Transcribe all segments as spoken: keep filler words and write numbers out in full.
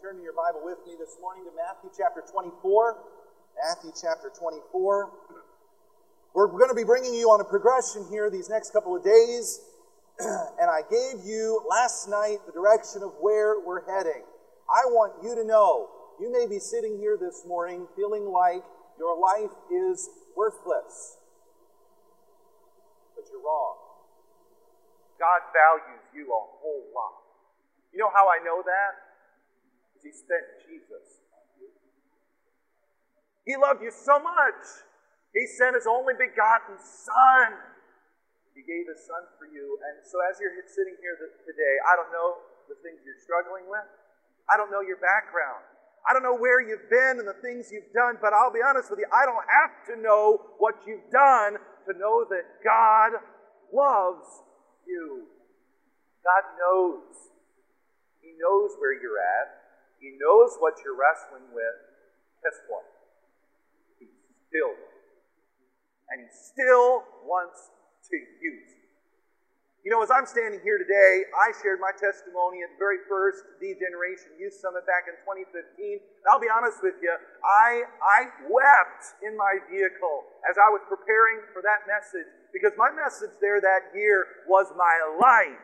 turn your Bible with me this morning to Matthew chapter twenty-four. Matthew chapter twenty-four. We're going to be bringing you on a progression here these next couple of days. And I gave you last night the direction of where we're heading. I want you to know, you may be sitting here this morning feeling like your life is worthless. But you're wrong. God values you a whole lot. You know how I know that? Because He spent Jesus on you. He loved you so much. He sent His only begotten Son. He gave His Son for you. And so as you're sitting here today, I don't know the things you're struggling with. I don't know your background. I don't know where you've been and the things you've done, but I'll be honest with you, I don't have to know what you've done to know that God loves you. God knows. He knows where you're at. He knows what you're wrestling with. Guess what? He still loves. And He still wants to use you. You know, as I'm standing here today, I shared my testimony at the very first D-Generation Youth Summit back in twenty fifteen. And I'll be honest with you, I, I wept in my vehicle as I was preparing for that message, because my message there that year was my life.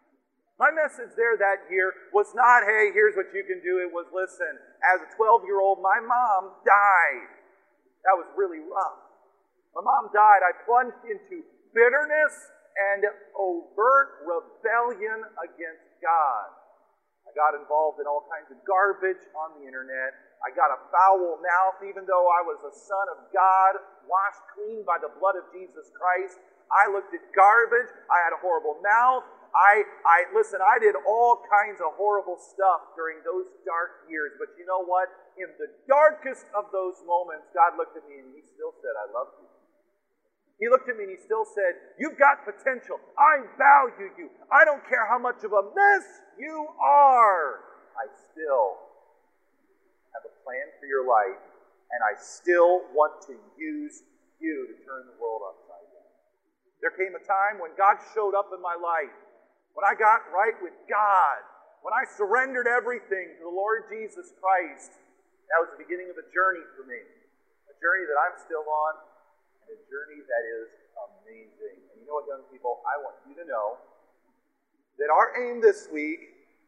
My message there that year was not, hey, here's what you can do. It was, listen, as a twelve-year-old, my mom died. That was really rough. My mom died. I plunged into bitterness and overt rebellion against God. I got involved in all kinds of garbage on the internet. I got a foul mouth, even though I was a son of God, washed clean by the blood of Jesus Christ. I looked at garbage. I had a horrible mouth. I, I, listen, I did all kinds of horrible stuff during those dark years. But you know what? In the darkest of those moments, God looked at me and He still said, I love you. He looked at me and He still said, you've got potential. I value you. I don't care how much of a mess you are. I still have a plan for your life, and I still want to use you to turn the world upside down. There came a time when God showed up in my life, when I got right with God, when I surrendered everything to the Lord Jesus Christ. That was the beginning of a journey for me, a journey that I'm still on, a journey that is amazing. And you know what, young people? I want you to know that our aim this week,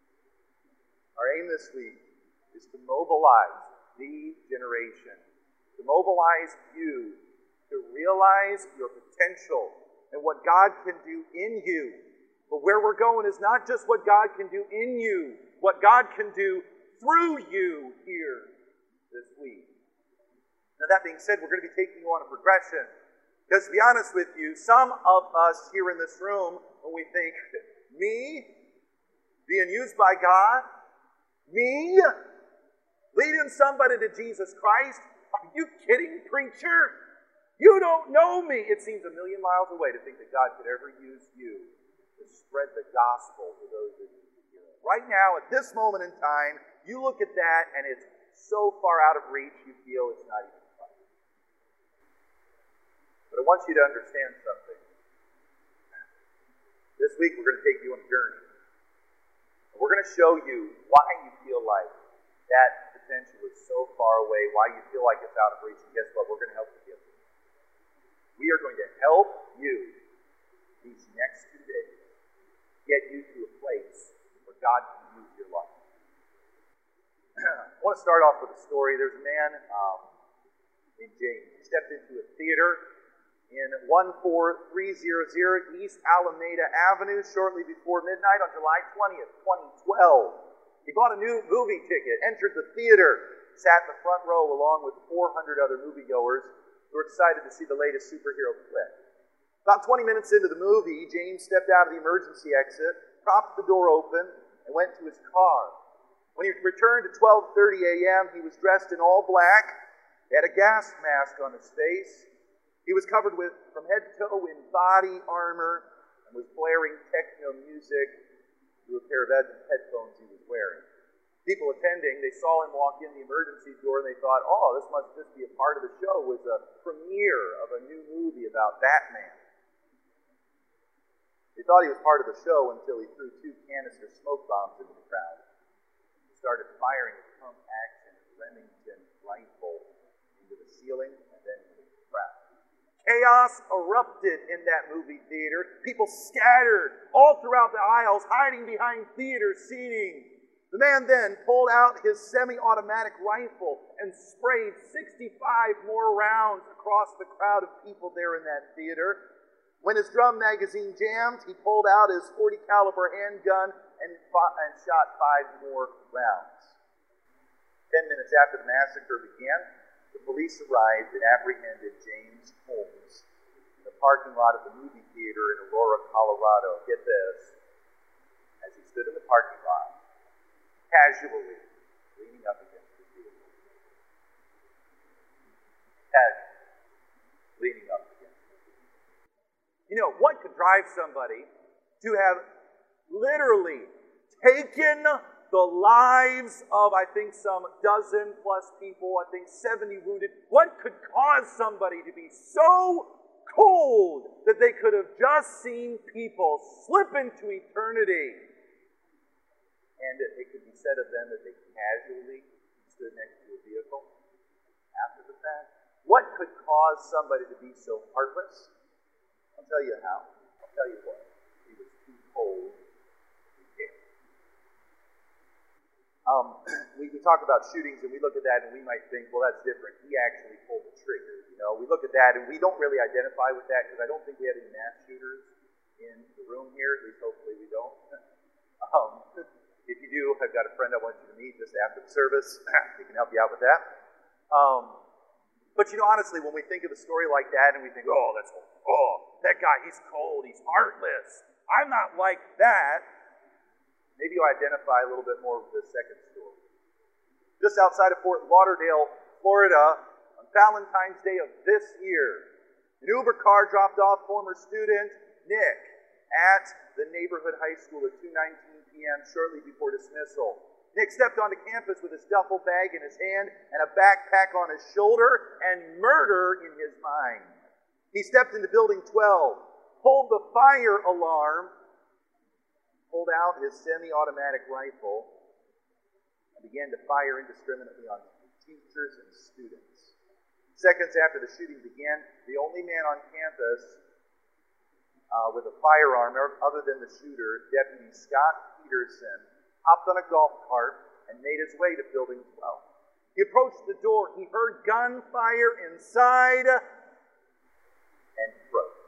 our aim this week is to mobilize the generation, to mobilize you to realize your potential and what God can do in you. But where we're going is not just what God can do in you, what God can do through you here this week. Now, that being said, we're going to be taking you on a progression. Because to be honest with you, some of us here in this room, when we think, me being used by God, me leading somebody to Jesus Christ, are you kidding, preacher? You don't know me. It seems a million miles away to think that God could ever use you to spread the gospel to those that need to hear it. Right now, at this moment in time, you look at that and it's so far out of reach, you feel it's not even funny. But I want you to understand something. This week we're going to take you on a journey. And we're going to show you why you feel like that potential is so far away, why you feel like it's out of reach. And guess what? We're going to help you get there. We are going to help you these next two days get you to a place where God can use your life. I want to start off with a story. There's a man um, named James. He stepped into a theater in one four three hundred East Alameda Avenue shortly before midnight on July twentieth, twenty twelve. He bought a new movie ticket, entered the theater, sat in the front row along with four hundred other moviegoers who were excited to see the latest superhero flick. About twenty minutes into the movie, James stepped out of the emergency exit, propped the door open, and went to his car. When he returned at twelve thirty a.m., he was dressed in all black. He had a gas mask on his face. He was covered with from head to toe in body armor and was blaring techno music through a pair of headphones he was wearing. People attending, they saw him walk in the emergency door and they thought, oh, this must just be a part of the show. It was a premiere of a new movie about Batman. They thought he was part of the show until he threw two canister smoke bombs into the crowd. started firing a pump-action Remington rifle into the ceiling and then into the crowd. Chaos erupted in that movie theater. People scattered all throughout the aisles, hiding behind theater seating. The man then pulled out his semi-automatic rifle and sprayed sixty-five more rounds across the crowd of people there in that theater. When his drum magazine jammed, he pulled out his forty caliber handgun and, fought, and shot five more rounds. Ten minutes after the massacre began, the police arrived and apprehended James Holmes in the parking lot of the movie theater in Aurora, Colorado. Get this. As he stood in the parking lot, casually leaning up against the vehicle. Casually leaning up against the vehicle. You know, what could drive somebody to have literally taken the lives of, I think, some dozen plus people, I think seventy wounded? What could cause somebody to be so cold that they could have just seen people slip into eternity? And it, it could be said of them that they casually stood next to a vehicle after the fact. What could cause somebody to be so heartless? I'll tell you how. I'll tell you what. He was too cold to care. Um, we, we talk about shootings and we look at that and we might think, well, that's different. He actually pulled the trigger. You know, we look at that and we don't really identify with that because I don't think we have any mass shooters in the room here. At least hopefully we don't. um, If you do, I've got a friend I want you to meet just after the service. He can help you out with that. Um, but you know, honestly, when we think of a story like that and we think, oh, that's, oh, that guy, he's cold, he's heartless. I'm not like that. Maybe you identify a little bit more with the second story. Just outside of Fort Lauderdale, Florida, on Valentine's Day of this year, an Uber car dropped off former student Nick at the neighborhood high school at two nineteen p.m. shortly before dismissal. Nick stepped onto campus with his duffel bag in his hand and a backpack on his shoulder and murder in his mind. He stepped into building twelve, pulled the fire alarm, pulled out his semi-automatic rifle, and began to fire indiscriminately on teachers and students. Seconds after the shooting began, the only man on campus Uh, with a firearm other than the shooter, Deputy Scott Peterson, hopped on a golf cart and made his way to Building twelve. He approached the door. He heard gunfire inside and froze.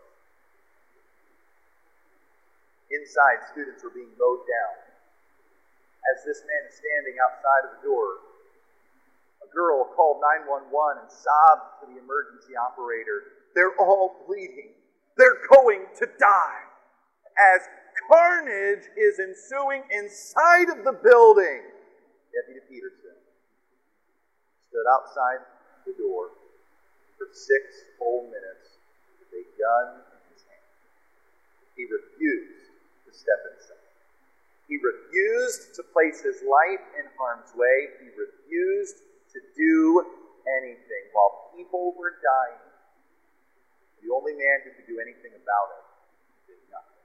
Inside, students were being mowed down. As this man is standing outside of the door, a girl called nine one one and sobbed to the emergency operator, "They're all bleeding. They're going to die," as carnage is ensuing inside of the building. Deputy Peterson stood outside the door for six whole minutes with a gun in his hand. He refused to step inside. He refused to place his life in harm's way. He refused to do anything while people were dying. The only man who could do anything about it did nothing.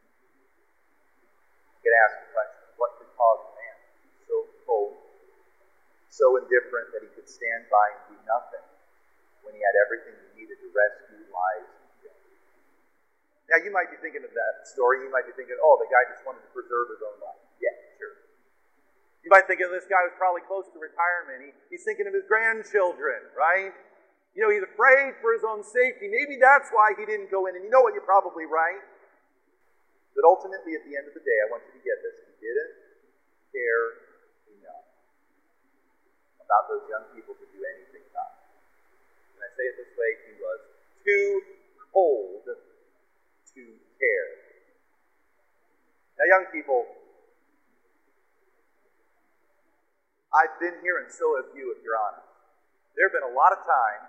You could ask the question, what could cause a man to be so cold, so indifferent that he could stand by and do nothing when he had everything he needed to rescue lives and children? Now, you might be thinking of that story. You might be thinking, oh, the guy just wanted to preserve his own life. Yeah, sure. You might think of this guy was probably close to retirement. He, he's thinking of his grandchildren, right? You know, he's afraid for his own safety. Maybe that's why he didn't go in. And you know what? You're probably right. But ultimately, at the end of the day, I want you to get this. He didn't care enough about those young people to do anything about it. Can I say it this way? He was too cold to care. Now, young people, I've been here, and so have you, if you're honest. There have been a lot of times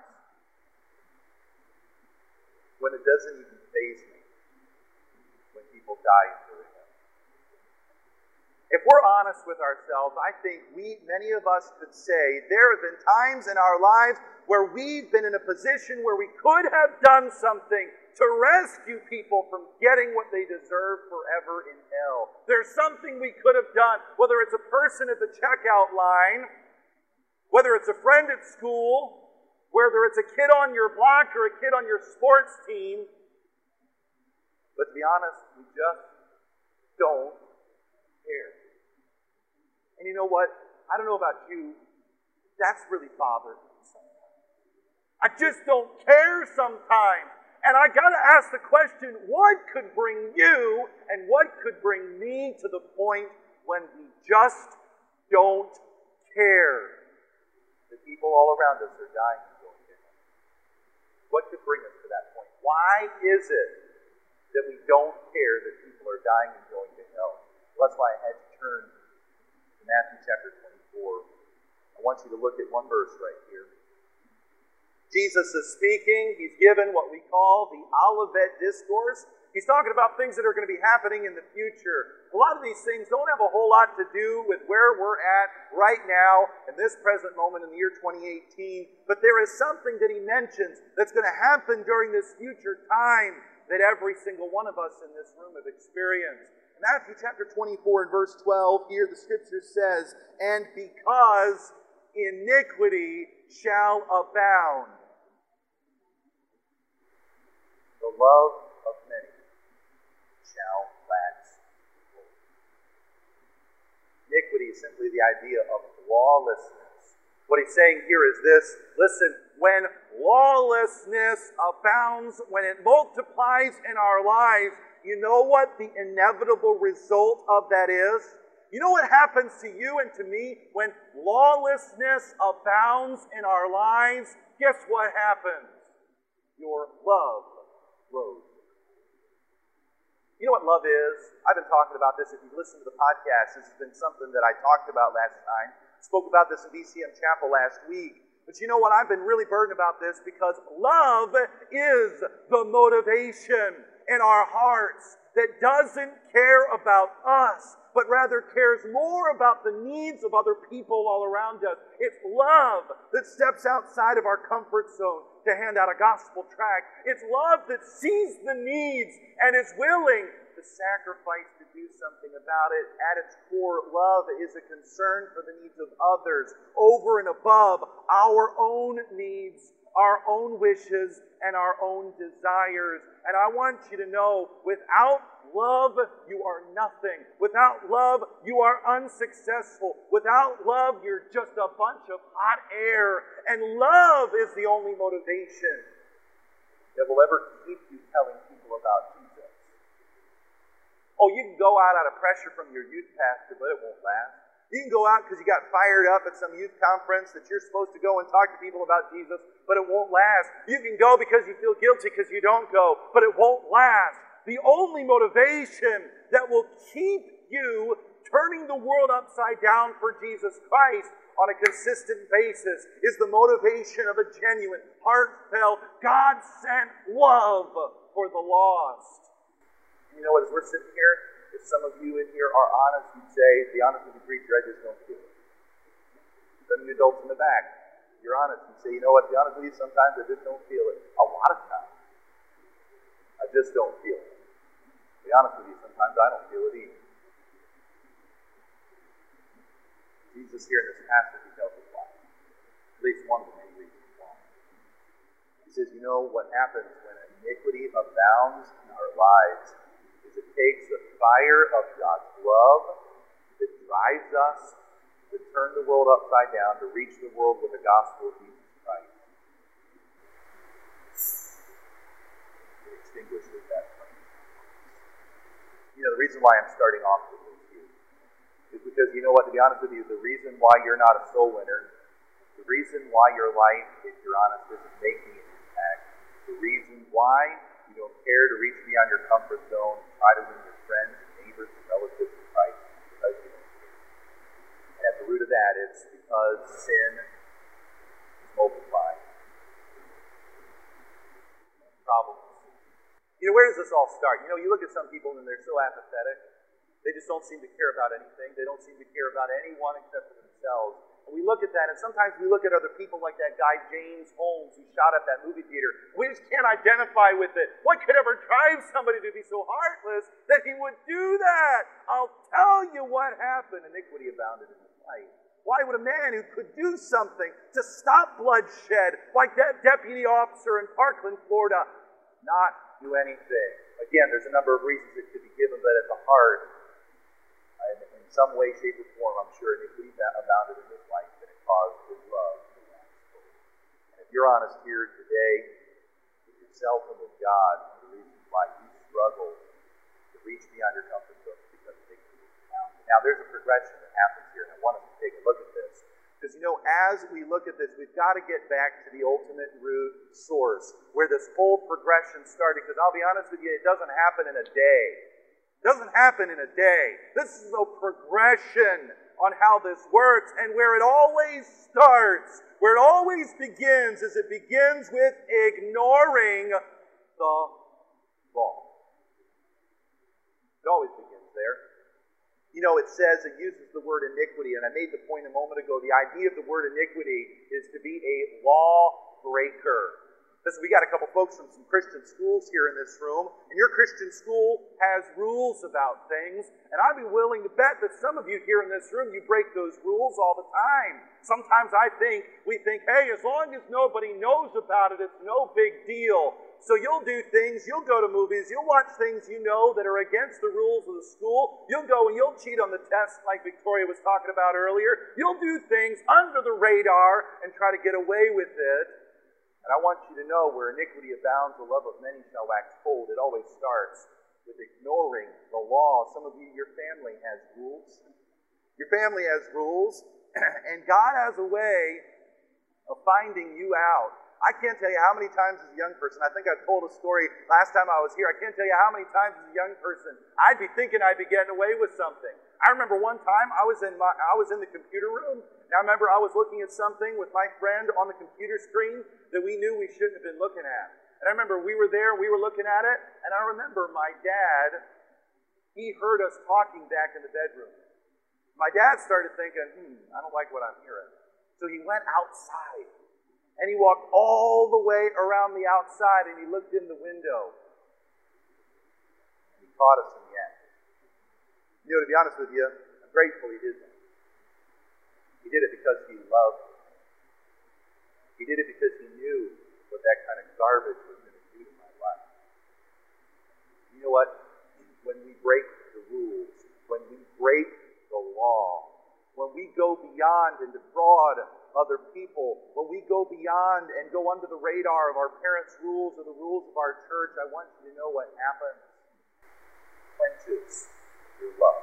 when it doesn't even faze me when people die for him. If we're honest with ourselves, I think we, many of us could say there have been times in our lives where we've been in a position where we could have done something to rescue people from getting what they deserve forever in hell. There's something we could have done, whether it's a person at the checkout line, whether it's a friend at school, whether it's a kid on your block or a kid on your sports team. But to be honest, we just don't care. And you know what? I don't know about you, that's really bothered me sometimes. I just don't care sometimes. And I got to ask the question, what could bring you and what could bring me to the point when we just don't care? The people all around us are dying and going to hell. What could bring us to that point? Why is it that we don't care that people are dying and going to hell? Well, that's why I had to turn to Matthew chapter twenty-four. I want you to look at one verse right here. Jesus is speaking. He's given what we call the Olivet Discourse. He's talking about things that are going to be happening in the future. A lot of these things don't have a whole lot to do with where we're at right now in this present moment in the year twenty eighteen. But there is something that he mentions that's going to happen during this future time that every single one of us in this room have experienced. In Matthew chapter twenty-four and verse twelve, here the scripture says, "And because iniquity shall abound, the love of many shall wax cold." Iniquity is simply the idea of lawlessness. What he's saying here is this: listen, when lawlessness abounds, when it multiplies in our lives, you know what the inevitable result of that is? You know what happens to you and to me when lawlessness abounds in our lives? Guess what happens? Your love grows. You know what love is? I've been talking about this. If you listen to the podcast, this has been something that I talked about last time. I spoke about this in B C M Chapel last week. But you know what? I've been really burdened about this because love is the motivation in our hearts that doesn't care about us, but rather cares more about the needs of other people all around us. It's love that steps outside of our comfort zone to hand out a gospel tract. It's love that sees the needs and is willing to sacrifice to do something about it. At its core, love is a concern for the needs of others over and above our own needs, our own wishes, and our own desires. And I want you to know, without love, you are nothing. Without love, you are unsuccessful. Without love, you're just a bunch of hot air. And love is the only motivation that will ever keep you telling people about Jesus. Oh, you can go out out of pressure from your youth pastor, but it won't last. You can go out because you got fired up at some youth conference that you're supposed to go and talk to people about Jesus, but it won't last. You can go because you feel guilty because you don't go, but it won't last. The only motivation that will keep you turning the world upside down for Jesus Christ on a consistent basis is the motivation of a genuine, heartfelt, God-sent love for the lost. And you know what, as we're sitting here, if some of you in here are honest, you'd say, to be honest with you, preacher, I just don't feel it. Some of you adults in the back, you're honest. You say, you know what, to be honest with you, sometimes I just don't feel it. A lot of times, I just don't feel it. To be honest with you, sometimes I don't feel it either. Jesus here in this passage, he tells us why. At least one of the many reasons why. He says, you know what happens when iniquity abounds in our lives is it takes the fire of God's love that drives us to turn the world upside down, to reach the world with the gospel of Jesus Christ. It extinguishes that flame. You know, the reason why I'm starting off with this here is because, you know what, to be honest with you, the reason why you're not a soul winner, the reason why your life, if you're honest, isn't making an impact, the reason why you don't care to reach beyond your comfort zone, try to win your friends and neighbors and relatives to Christ, because you don't care. And at the root of that, it's because sin is multiplying. Problems. You know, where does this all start? You know, you look at some people and they're so apathetic. They just don't seem to care about anything. They don't seem to care about anyone except for themselves. And we look at that, and sometimes we look at other people like that guy James Holmes who shot up that movie theater. We just can't identify with it. What could ever drive somebody to be so heartless that he would do that? I'll tell you what happened. Iniquity abounded in his life. Why would a man who could do something to stop bloodshed, like that deputy officer in Parkland, Florida, not do anything? Again, there's a number of reasons it could be given, but at the heart, in some way, shape, or form, I'm sure iniquity abounded in his life, and it caused his love to wax cold. And if you're honest here today with yourself and with God, the reason why you struggle to reach beyond your comfort zone is because of iniquity. Now, there's a progression that happens here, and I want us to take a look at this. Because, you know, as we look at this, we've got to get back to the ultimate root source, where this whole progression started. Because I'll be honest with you, it doesn't happen in a day. It doesn't happen in a day. This is a progression on how this works, and where it always starts, where it always begins, is it begins with ignoring the law. It always begins there. You know, it says, it uses the word iniquity, and I made the point a moment ago, the idea of the word iniquity is to be a law breaker. Listen, we got a couple folks from some Christian schools here in this room, and your Christian school has rules about things, and I'd be willing to bet that some of you here in this room, you break those rules all the time. Sometimes I think, we think, hey, as long as nobody knows about it, it's no big deal. So you'll do things, you'll go to movies, you'll watch things you know that are against the rules of the school. You'll go and you'll cheat on the test like Victoria was talking about earlier. You'll do things under the radar and try to get away with it. And I want you to know, where iniquity abounds, the love of many shall wax cold. It always starts with ignoring the law. Some of you, your family has rules. Your family has rules, and God has a way of finding you out. I can't tell you how many times as a young person, I think I told a story last time I was here, I can't tell you how many times as a young person I'd be thinking I'd be getting away with something. I remember one time I was in my I was in the computer room, and I remember I was looking at something with my friend on the computer screen that we knew we shouldn't have been looking at. And I remember we were there, we were looking at it, and I remember my dad, he heard us talking back in the bedroom. My dad started thinking, hmm, I don't like what I'm hearing. So he went outside. And he walked all the way around the outside, and he looked in the window. And he caught us in the act. You know, to be honest with you, I'm grateful he did that. He did it because he loved me. He did it because he knew what that kind of garbage was going to do to my life. You know what? When we break the rules, when we break the law, when we go beyond and defraud other people, when we go beyond and go under the radar of our parents' rules or the rules of our church, I want you to know what happens. It quenches your love.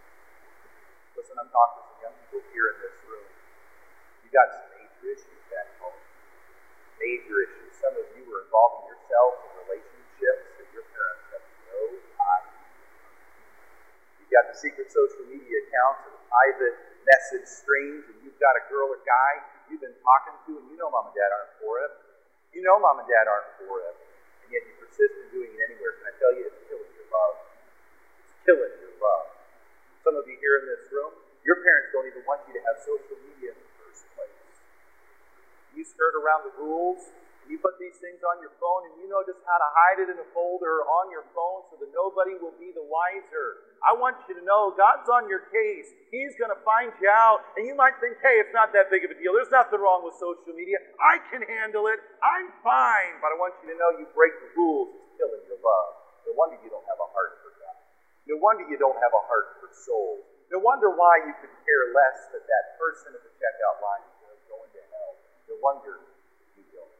Listen, I'm talking to some young people here in this room. You got some major issues back home. Major issues. Some of you are involving yourselves in relationships that your parents have no idea. You've got the secret social media accounts or the private message streams, and you've got a girl or guy you've been talking to, and you know mom and dad aren't for it. You know mom and dad aren't for it, and yet you persist in doing it anywhere. Can I tell you, it's killing your love. It's killing your love. Some of you here in this room, your parents don't even want you to have social media in the first place. You skirt around the rules, and you put these things on your phone, and you know just how to hide it in a folder on your phone so that nobody will be the wiser. I want you to know God's on your case. He's going to find you out. And you might think, hey, it's not that big of a deal. There's nothing wrong with social media. I can handle it. I'm fine. But I want you to know you break the rules. It's killing your love. No wonder you don't have a heart for God. No wonder you don't have a heart for souls. No wonder why you could care less that that person at the checkout line is going to go into hell. No wonder you don't.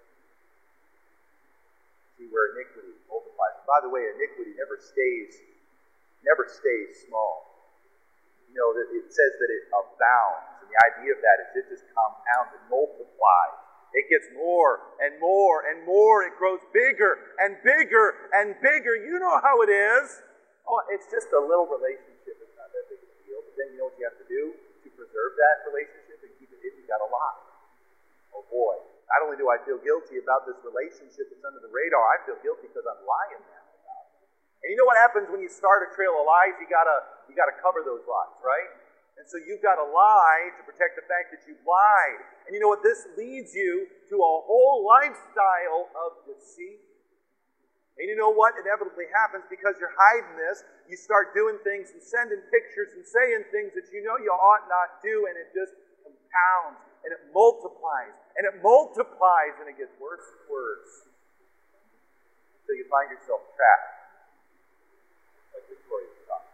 See where iniquity multiplies. By the way, iniquity never stays never stays small. You know, that it says that it abounds. And the idea of that is it just compounds and multiplies. It gets more and more and more. It grows bigger and bigger and bigger. You know how it is. Oh, it's just a little relationship. It's not that big of a deal. But then you know what you have to do to preserve that relationship and keep it in? You got to lie. Oh boy. Not only do I feel guilty about this relationship that's under the radar, I feel guilty because I'm lying now. And you know what happens when you start a trail of lies? You gotta, you gotta cover those lies, right? And so you've got to lie to protect the fact that you've lied. And you know what? This leads you to a whole lifestyle of deceit. And you know what inevitably happens because you're hiding this? You start doing things and sending pictures and saying things that you know you ought not do, and it just compounds and it multiplies and it multiplies and it gets worse and worse until you find yourself trapped, like Victoria was talking.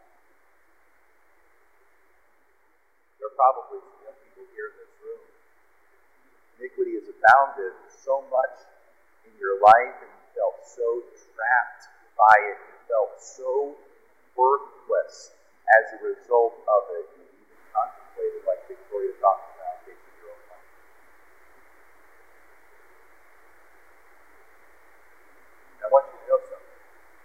There are probably some young people here in this room. Iniquity has abounded so much in your life, and you felt so trapped by it. You felt so worthless as a result of it. You even contemplated, like Victoria talked about, taking your own life. I want you to know something.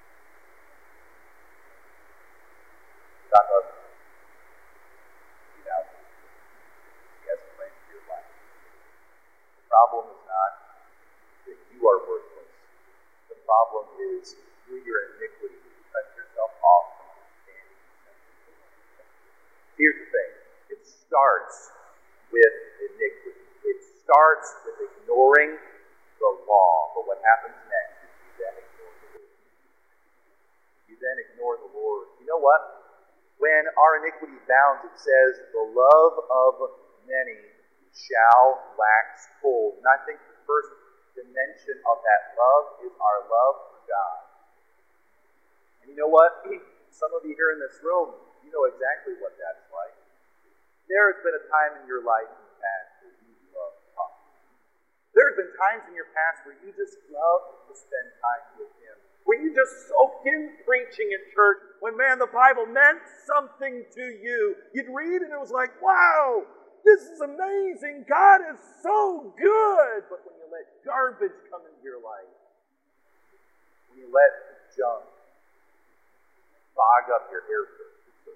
God loves you. He knows. He has a plan for your life. The problem is not that you are worthless. The problem is through your iniquity, you cut yourself off from understanding yourself. Here's the thing. It starts with iniquity. It starts with ignoring the law. But what happens next is you then ignore the Lord. You then ignore the Lord. You know what? When our iniquity abounds, it says, the love of many shall wax cold. And I think the first dimension of that love is our love for God. And you know what? Some of you here in this room, you know exactly what that's like. There has been a time in your life in the past where you love talking. There have been times in your past where you just love to spend time with Him. Where you just soaked in preaching at church. When, man, the Bible meant something to you. You'd read and it was like, wow, this is amazing. God is so good. But when you let garbage come into your life, when you let junk fog up your hair filter,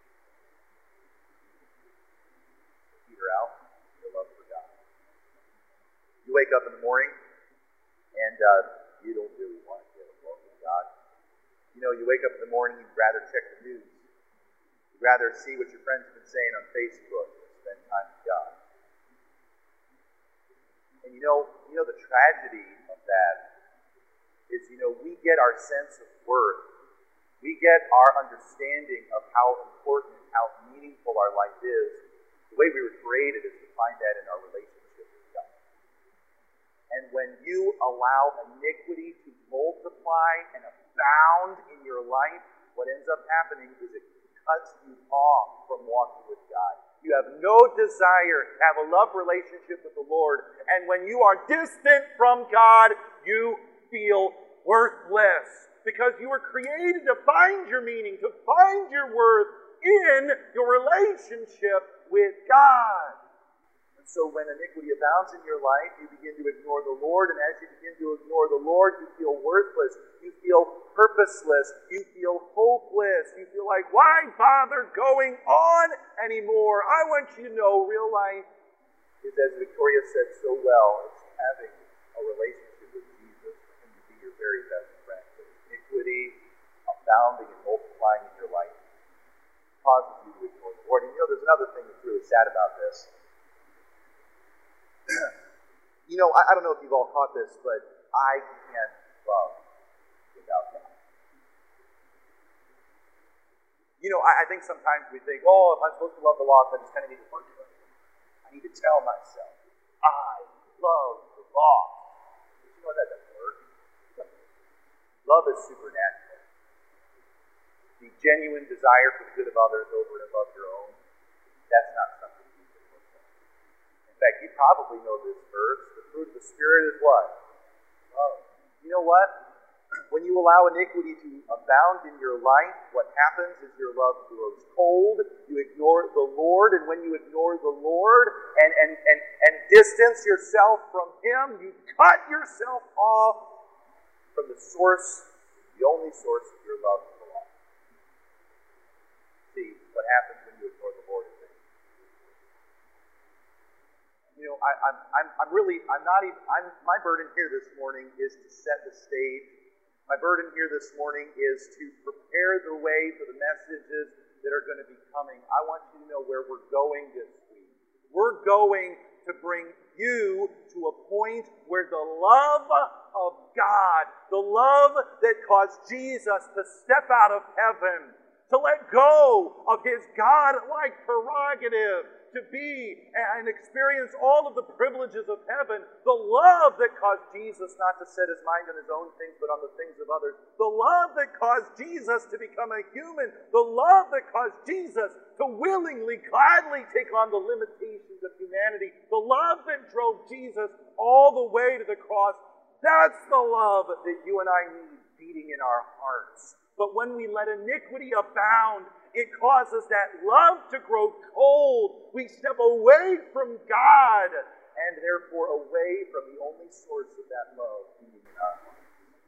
peter out your love for God. You wake up in the morning and uh, you don't really want to get along with God. You know, you wake up in the morning, you'd rather check the news. You'd rather see what your friends have been saying on Facebook than spend time with God. And you know, you know the tragedy of that is, you know, we get our sense of worth. We get our understanding of how important, how meaningful our life is. The way we were created is to find that in our relationship with God. And when you allow iniquity to multiply and abound in your life, what ends up happening is it cuts you off from walking with God. You have no desire to have a love relationship with the Lord. And when you are distant from God, you feel worthless. Because you were created to find your meaning, to find your worth in your relationship with God. And so when iniquity abounds in your life, you begin to ignore the Lord. And as you begin to ignore the Lord, you feel worthless. You feel purposeless. You feel hopeless. You feel like, why bother going on anymore? I want you to know real life is, as Victoria said so well, it's having a relationship with Jesus for Him to be your very best friend. Iniquity abounding and multiplying in your life causes you to ignore the Lord. And you know, there's another thing that's really sad about this. You know, I, I don't know if you've all caught this, but I can't love without God. You know, I, I think sometimes we think, oh, if I'm supposed to love the law, I just kind of need to work it. I need to tell myself, I love the law. But you know that doesn't work. Love is supernatural. The genuine desire for the good of others over and above your own, that's not something you can look at. In fact, you probably know this verse. The fruit of the Spirit is what? Love. You know what? When you allow iniquity to abound in your life, what happens is your love grows cold. You ignore the Lord, and when you ignore the Lord and, and, and, and distance yourself from Him, you cut yourself off from the source, the only source of your love for the law. See, what happens when you ignore the Lord is this. You know, I, I'm, I'm, I'm really, I'm not even, I'm, my burden here this morning is to set the stage. My burden here this morning is to prepare the way for the messages that are going to be coming, I want you to know where we're going this week. We're going to bring you to a point where the love of God, the love that caused Jesus to step out of heaven, to let go of his God-like prerogative, to be and experience all of the privileges of heaven, the love that caused Jesus not to set his mind on his own things but on the things of others, the love that caused Jesus to become a human, the love that caused Jesus to willingly, gladly take on the limitations of humanity, the love that drove Jesus all the way to the cross, that's the love that you and I need beating in our hearts. But when we let iniquity abound, it causes that love to grow cold. We step away from God and therefore away from the only source of that love being in our hearts.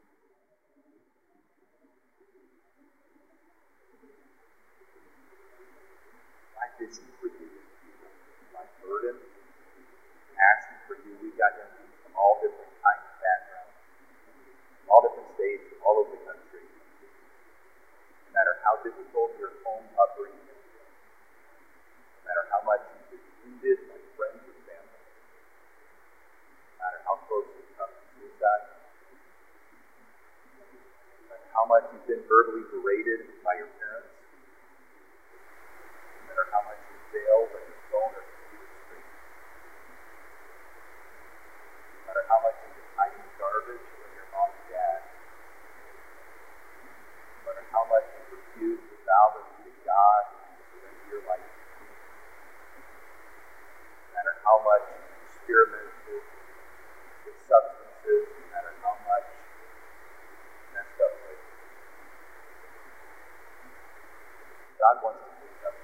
My vision for you, my burden, passion for you, we got young people from all different kinds of backgrounds, all different states, all over the country. No matter how difficult your home upbringing is, no matter how much you've been wounded by friends or family, no matter how close you've come to suicide, no matter how much you've been verbally berated by your parents, no matter how much you failed on your phone or computer screen, no matter how much you've been hiding garbage from your mom and dad, no matter how much you refuse to bow the knee to God and surrender your life to Him, no matter how much you experiment with, with substances, no matter how much you messed up with, God wants to pick up.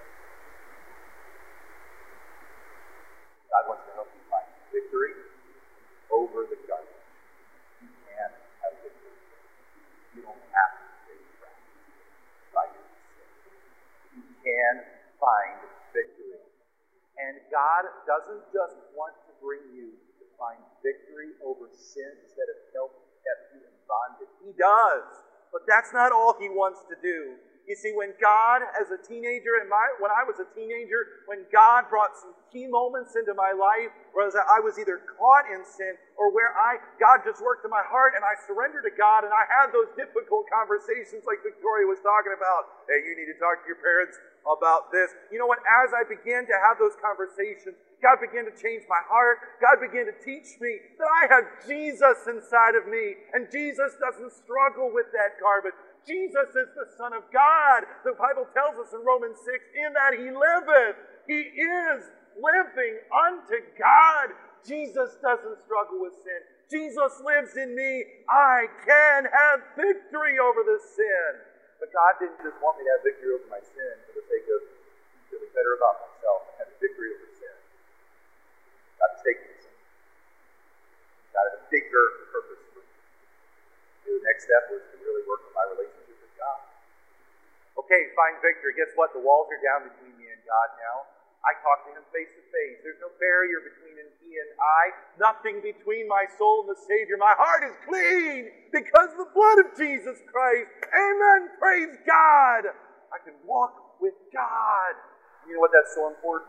God wants to help you find victory over the garbage. You can have victory. You don't have to stay trapped by your sin. You can find victory. And God doesn't just want to bring you to find victory over sins that have held kept you in bondage. He does. But that's not all He wants to do. You see, when God, as a teenager, and my, when I was a teenager, when God brought some key moments into my life where I was either caught in sin or where I, God just worked in my heart and I surrendered to God and I had those difficult conversations like Victoria was talking about. Hey, you need to talk to your parents about this. You know what? As I began to have those conversations, God began to change my heart. God began to teach me that I have Jesus inside of me and Jesus doesn't struggle with that garbage. Jesus is the Son of God. The Bible tells us in Romans six, in that He liveth. He is living unto God. Jesus doesn't struggle with sin. Jesus lives in me. I can have victory over this sin. But God didn't just want me to have victory over my sin for the sake of feeling better about myself and having victory over sin. God has taken sin. God had a bigger purpose for me. The next step was to really work on my relationship with God. Okay, find victory. Guess what? The walls are down between me and God now. I talk to Him face to face. There's no barrier between He and I. Nothing between my soul and the Savior. My heart is clean because of the blood of Jesus Christ. Amen. Praise God. I can walk with God. You know what? That's so important.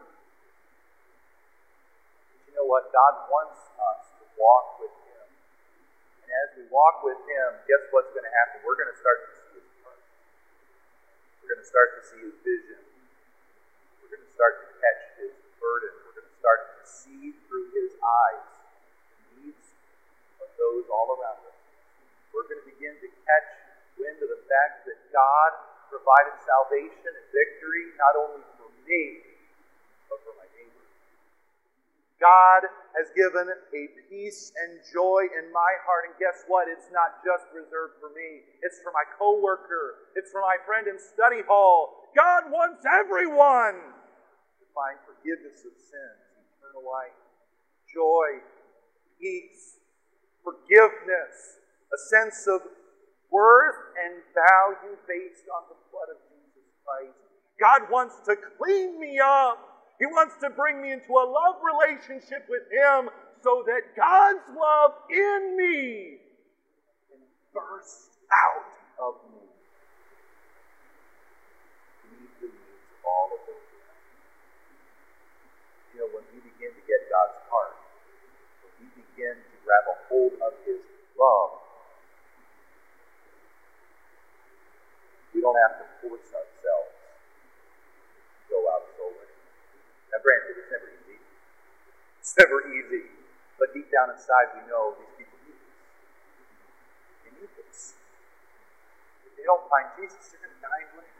You know what? God wants us to walk with Him. And as we walk with Him, guess what's going to happen? We're going to start to see His heart. We're going to start to see His vision. We're going to start to catch His burden. We're going to start to see through His eyes the needs of those all around us. We're going to begin to catch wind of the fact that God provided salvation and victory not only for me, but for my neighbor. God has given a peace and joy in my heart. And guess what? It's not just reserved for me. It's for my coworker. It's for my friend in study hall. God wants everyone to find forgiveness of sins, eternal life, joy, peace, forgiveness, a sense of worth and value based on the blood of Jesus Christ. God wants to clean me up. He wants to bring me into a love relationship with Him so that God's love in me can burst out of me. Meet the need You know, when we begin to get God's heart, when we begin to grab a hold of His love, we don't have to force ourselves to go out soul winning. Now granted, it's never easy. It's never easy. But deep down inside, we know these people need this. They need this. If they don't find Jesus, they're going to die in blame.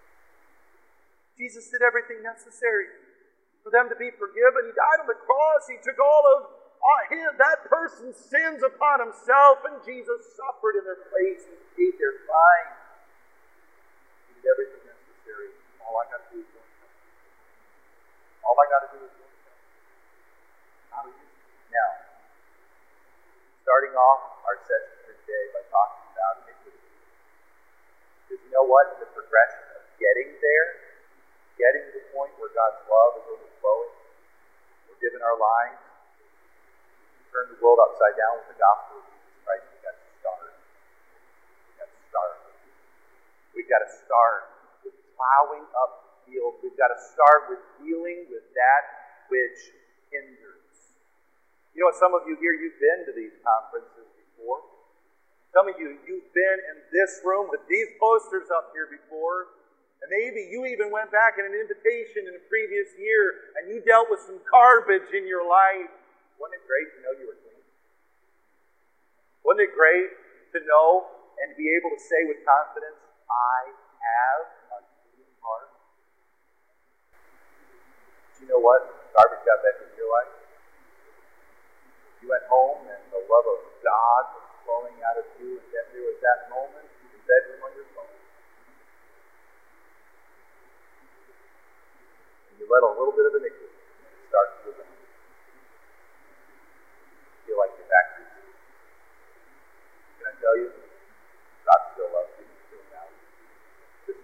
Jesus did everything necessary for them to be forgiven. He died on the cross. He took all of uh, his, that person's sins upon Himself, and Jesus suffered in their place. He paid their fine. He did everything necessary. All I got to do is go and come. All I got to do is go and come. How do you? Now, starting off our session for today by talking about iniquity. Because you know what? The progression of getting there, getting to the point where God's love is overflowing, we're given our lives, turn the world upside down with the gospel of Jesus Christ, we've got to start. We've got to start. We've got to start with plowing up the field. We've got to start with dealing with that which hinders. You know what, some of you here, you've been to these conferences before. Some of you, you've been in this room with these posters up here before. And maybe you even went back in an invitation in a previous year and you dealt with some garbage in your life. Wasn't it great to know you were clean? Wasn't it great to know and to be able to say with confidence, I have a clean heart? Do you know what? Garbage got back into your life. You went home and the love of God was flowing out of you, and then there was that moment in the bedroom on your phone. And you let a little bit of iniquity start to live in you. You feel like you're back to you. Can I tell you? God still loves you. He still values you.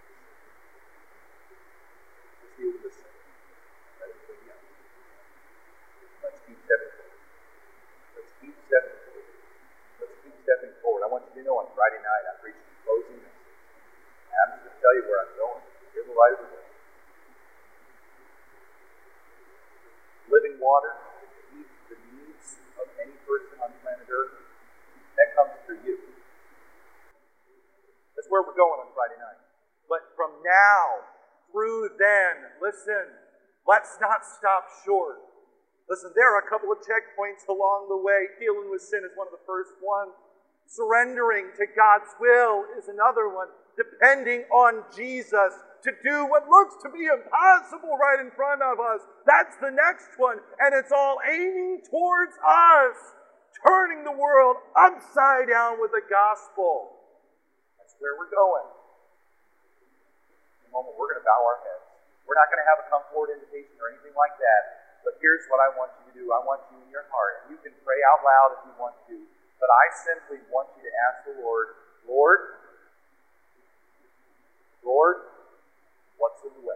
Just deal with this thing. Let it clean up. Let's keep stepping forward. Let's keep stepping forward. Let's keep stepping forward. I want you to know on Friday night I'm preaching a closing message. And I'm just going to tell you where I'm going. You're the light of the world. Living water meets the needs of any person on planet Earth. That comes through you. That's where we're going on Friday night. But from now through then, listen, let's not stop short. Listen, there are a couple of checkpoints along the way. Dealing with sin is one of the first ones. Surrendering to God's will is another one. Depending on Jesus to do what looks to be impossible right in front of us. That's the next one. And it's all aiming towards us. Turning the world upside down with the gospel. That's where we're going. In a moment, we're going to bow our heads. We're not going to have a come forward invitation or anything like that. But here's what I want you to do. I want you in your heart. You can pray out loud if you want to. But I simply want you to ask the Lord, Lord, Lord, what's in the way?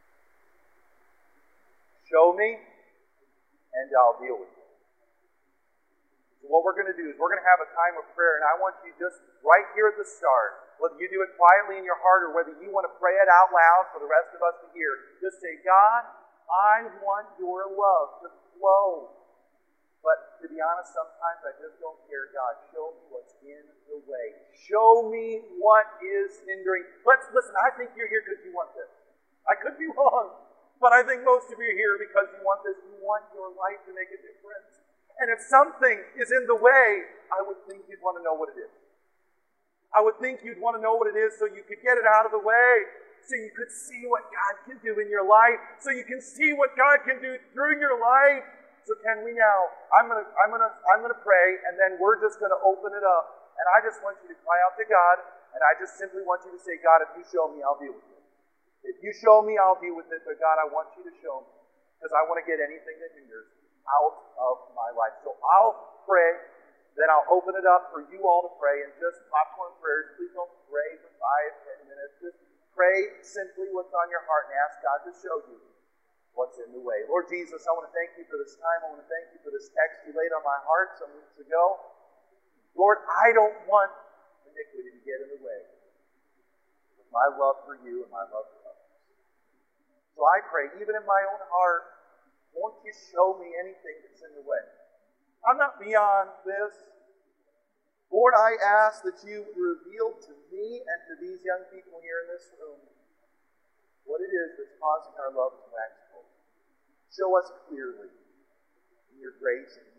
Show me, and I'll deal with it. So what we're going to do is we're going to have a time of prayer, and I want you just right here at the start, whether you do it quietly in your heart or whether you want to pray it out loud for the rest of us to hear, just say, God, I want your love to flow. But to be honest, sometimes I just don't care. God, show me what's in the way. Show me what is hindering. Let's listen, I think you're here because you want this. I could be wrong, but I think most of you are here because you want this. You want your life to make a difference. And if something is in the way, I would think you'd want to know what it is. I would think you'd want to know what it is so you could get it out of the way. So you could see what God can do in your life. So you can see what God can do through your life. So can we now, I'm going to I'm gonna, I'm gonna pray, and then we're just going to open it up. And I just want you to cry out to God, and I just simply want you to say, God, if you show me, I'll deal with it. If you show me, I'll deal with it. But God, I want you to show me. Because I want to get anything that hinders out of my life. So I'll pray, then I'll open it up for you all to pray. And just popcorn prayers, please don't pray for five, ten minutes. Just pray simply what's on your heart and ask God to show you what's in the way. Lord Jesus, I want to thank you for this time. I want to thank you for this text you laid on my heart some weeks ago. Lord, I don't want iniquity to get in the way of my love for you and my love for others. So I pray, even in my own heart, Won't you show me anything that's in the way? I'm not beyond this. Lord, I ask that you reveal to me and to these young people here in this room what it is that's causing our love to wax cold. Show us clearly in your grace and